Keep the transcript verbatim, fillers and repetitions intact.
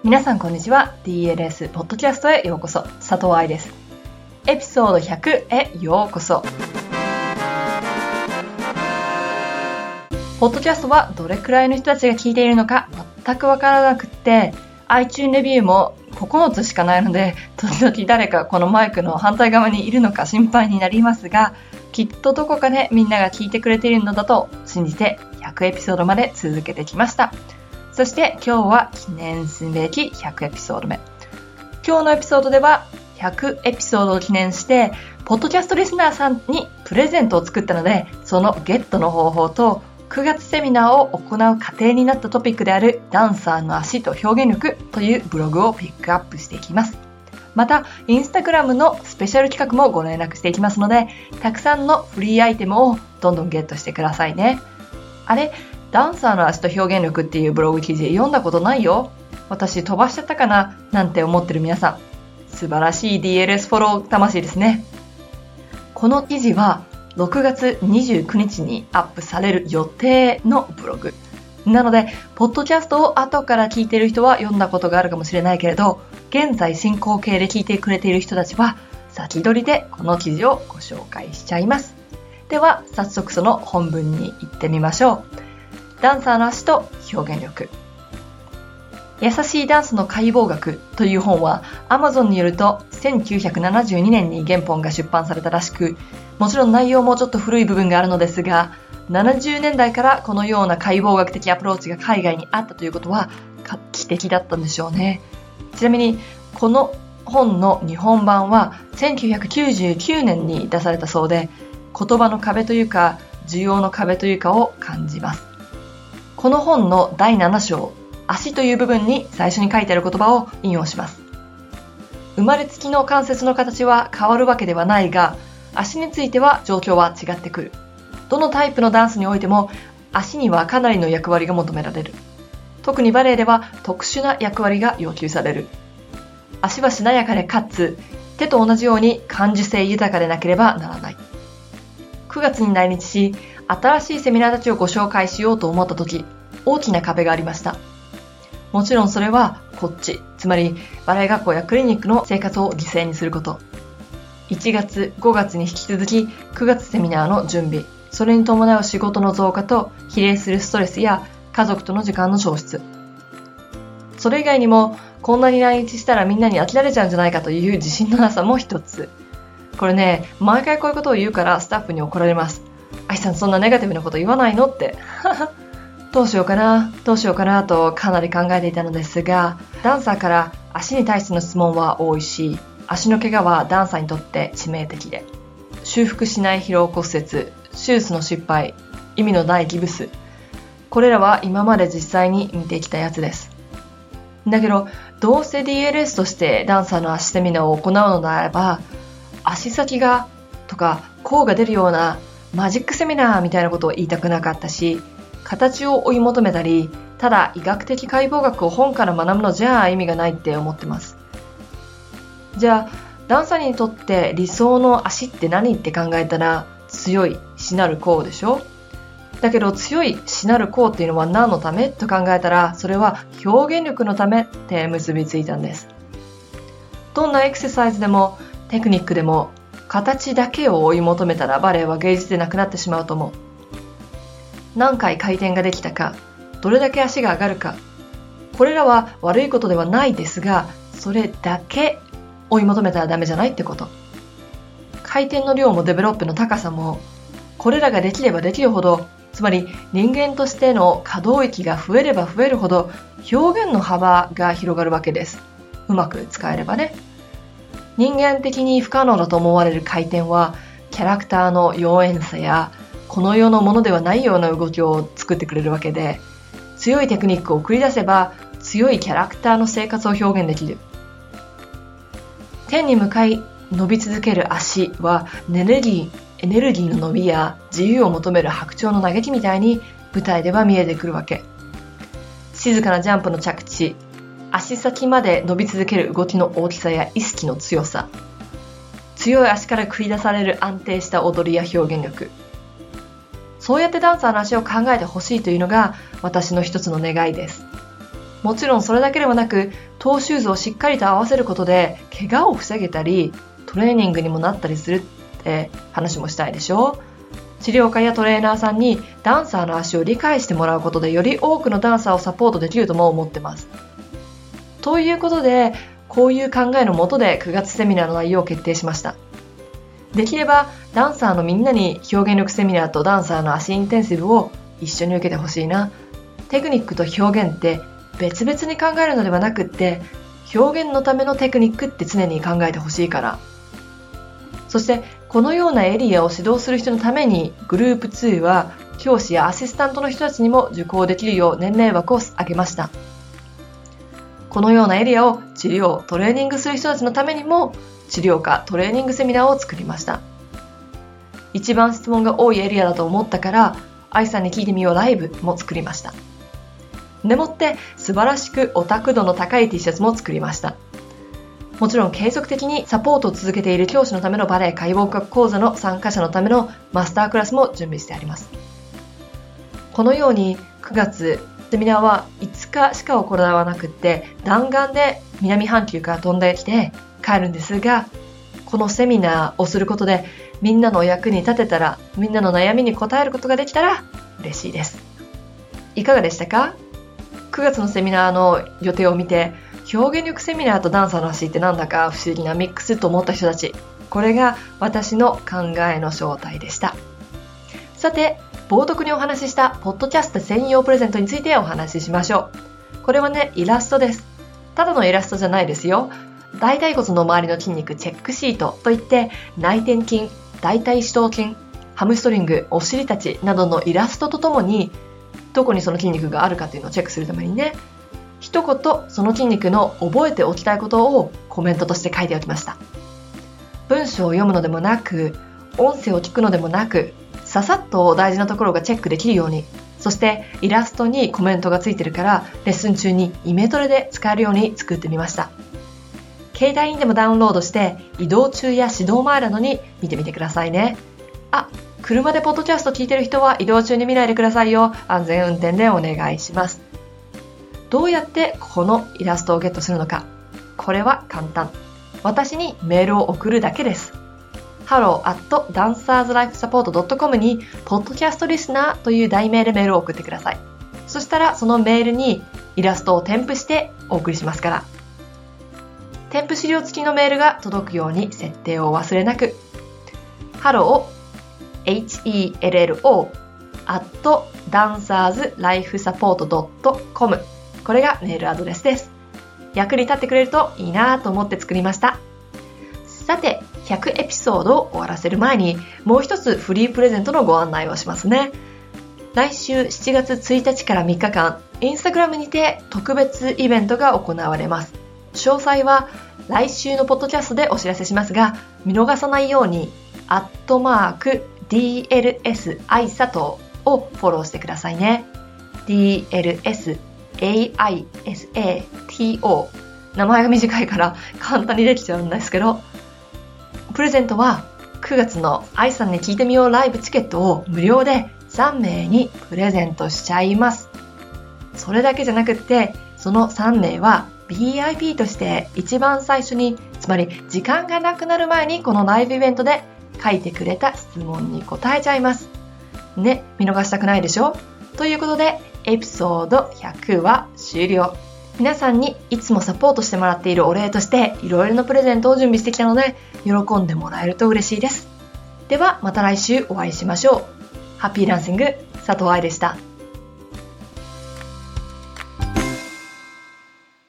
皆さんこんにちは。 ディーエルエス ポッドキャストへようこそ。佐藤愛です。エピソードひゃくへようこそ。ポッドキャストはどれくらいの人たちが聞いているのか全くわからなくって iTunes レビューもここのつしかないので、時々誰かこのマイクの反対側にいるのか心配になりますが、きっとどこかでみんなが聞いてくれているのだと信じてひゃくエピソードまで続けてきました。そして今日は記念すべきひゃくエピソード目。今日のエピソードではひゃくエピソードを記念してポッドキャストリスナーさんにプレゼントを作ったので、そのゲットの方法とくがつセミナーを行う過程になったトピックであるダンサーの足と表現力というブログをピックアップしていきます。またインスタグラムのスペシャル企画もご連絡していきますので、たくさんのフリーアイテムをどんどんゲットしてくださいね。あれ、ダンサーの足と表現力っていうブログ記事読んだことないよ、私飛ばしちゃったかななんて思ってる皆さん、素晴らしい ディーエルエス フォロー魂ですね。この記事はろくがつにじゅうくにちにアップされる予定のブログなので、ポッドキャストを後から聞いている人は読んだことがあるかもしれないけれど、現在進行形で聞いてくれている人たちは先取りでこの記事をご紹介しちゃいます。では早速その本文に行ってみましょう。ダンサーの足と表現力。優しいダンスの解剖学という本は Amazon によるとせんきゅうひゃくななじゅうにねんに原本が出版されたらしく、もちろん内容もちょっと古い部分があるのですが、ななじゅうねんだいからこのような解剖学的アプローチが海外にあったということは画期的だったんでしょうね。ちなみにこの本の日本版はせんきゅうひゃくきゅうじゅうきゅうねんに出されたそうで、言葉の壁というか需要の壁というかを感じます。この本のだいなな章、足という部分に最初に書いてある言葉を引用します。生まれつきの関節の形は変わるわけではないが、足については状況は違ってくる。どのタイプのダンスにおいても足にはかなりの役割が求められる。特にバレエでは特殊な役割が要求される。足はしなやかでかつ手と同じように感受性豊かでなければならない。くがつに来日し、新しいセミナーたちをご紹介しようと思った時、大きな壁がありました。もちろんそれはこっち、つまりバレエ学校やクリニックの生活を犠牲にすること。いちがつ、ごがつに引き続きくがつセミナーの準備、それに伴う仕事の増加と比例するストレスや家族との時間の消失。それ以外にも、こんなに来日したらみんなに飽きられちゃうんじゃないかという自信のなさも一つ。これね、毎回こういうことを言うからスタッフに怒られます。愛さんそんなネガティブなこと言わないのって。どうしようかな、どうしようかなとかなり考えていたのですが、ダンサーから足に対しての質問は多いし、足の怪我はダンサーにとって致命的で、修復しない疲労骨折、手術の失敗、意味のないギブス、これらは今まで実際に見てきたやつです。だけど、どうせ ディーエルエス としてダンサーの足セミナーを行うのであれば、足先がとか甲が出るようなマジックセミナーみたいなことを言いたくなかったし、形を追い求めたり、ただ医学的解剖学を本から学ぶのじゃあ意味がないって思ってます。じゃあダンサーにとって理想の足って何って考えたら、強いしなる甲でしょ。だけど強いしなる甲っていうのは何のためと考えたら、それは表現力のためって結びついたんです。どんなエクササイズでもテクニックでも形だけを追い求めたらバレエは芸術でなくなってしまうと思う。何回回転ができたか、どれだけ足が上がるか、これらは悪いことではないですが、それだけ追い求めたらダメじゃないってこと。回転の量もデベロップの高さも、これらができればできるほど、つまり人間としての可動域が増えれば増えるほど表現の幅が広がるわけです。うまく使えればね。人間的に不可能だと思われる回転は、キャラクターの妖艶さやこの世のものではないような動きを作ってくれるわけで、強いテクニックを繰り出せば強いキャラクターの生活を表現できる。天に向かい伸び続ける足はエネルギー、エネルギーの伸びや自由を求める白鳥の嘆きみたいに舞台では見えてくるわけ。静かなジャンプの着地、足先まで伸び続ける動きの大きさや意識の強さ、強い足から繰り出される安定した踊りや表現力、そうやってダンサーの足を考えてほしいというのが私の一つの願いです。もちろんそれだけではなく、 トーシューズをしっかりと合わせることで怪我を防げたりトレーニングにもなったりするって話もしたいでしょ。治療家やトレーナーさんにダンサーの足を理解してもらうことでより多くのダンサーをサポートできるとも思ってます。ということでこういう考えのもとでくがつセミナーの内容を決定しました。できればダンサーのみんなに表現力セミナーとダンサーの足インテンシブを一緒に受けてほしいな。テクニックと表現って別々に考えるのではなくって表現のためのテクニックって常に考えてほしいから。そしてこのようなエリアを指導する人のためにグループツーは教師やアシスタントの人たちにも受講できるよう年齢枠を上げました。このようなエリアを治療、トレーニングする人たちのためにも治療科トレーニングセミナーを作りました。一番質問が多いエリアだと思ったから愛さんに聞いてみようライブも作りました。でもって素晴らしくオタク度の高い T シャツも作りました。もちろん継続的にサポートを続けている教師のためのバレエ解剖学講座の参加者のためのマスタークラスも準備してあります。このようにくがつセミナーはいつかしか行わなくって弾丸で南半球から飛んできて帰るんですが、このセミナーをすることでみんなのお役に立てたら、みんなの悩みに答えることができたら嬉しいです。いかがでしたか？くがつのセミナーの予定を見て表現力セミナーとダンサーの足ってなんだか不思議なミックスと思った人たち、これが私の考えの正体でした。さて、冒頭にお話ししたポッドキャスト専用プレゼントについてお話ししましょう。これはね、イラストです。ただのイラストじゃないですよ。大腿骨の周りの筋肉チェックシートといって内転筋、大腿四頭筋、ハムストリング、お尻たちなどのイラストとともにどこにその筋肉があるかっていうのをチェックするためにね、一言その筋肉の覚えておきたいことをコメントとして書いておきました。文章を読むのでもなく、音声を聞くのでもなく、ささっと大事なところがチェックできるように、そしてイラストにコメントがついてるからレッスン中にイメトレで使えるように作ってみました。携帯にでもダウンロードして移動中や指導前などに見てみてくださいね。あ、車でポッドキャスト聞いてる人は移動中に見ないでくださいよ。安全運転でお願いします。どうやってこのイラストをゲットするのか。これは簡単。私にメールを送るだけです。ハロー アット ダンサーズライフサポート ドットコム にポッドキャストリスナーという題名でメールを送ってください。そしたらそのメールにイラストを添付してお送りしますから。添付資料付きのメールが届くように設定を忘れなく。ハロー エイチ イー エルエルオー アット ダンサーズライフサポート ドットコム これがメールアドレスです。役に立ってくれるといいなと思って作りました。さて、ひゃくエピソードを終わらせる前にもう一つフリープレゼントのご案内をしますね。来週しちがつついたちからみっかかん、インスタグラムにて特別イベントが行われます。詳細は来週のポッドキャストでお知らせしますが、見逃さないようにアットマーク ディーエルエス アイサトをフォローしてくださいね。 ディーエルエス エーアイエスエーティーオー 名前が短いから簡単にできちゃうんですけど、プレゼントはくがつの愛さんに聞いてみようライブチケットを無料でさんめいにプレゼントしちゃいます。それだけじゃなくってそのさんめいは ビーアイピー として一番最初に、つまり時間がなくなる前にこのライブイベントで書いてくれた質問に答えちゃいますね。見逃したくないでしょ。ということでエピソードひゃくは終了。皆さんにいつもサポートしてもらっているお礼としていろいろなプレゼントを準備してきたので喜んでもらえると嬉しいです。ではまた来週お会いしましょう。ハッピーダンシング佐藤愛でした。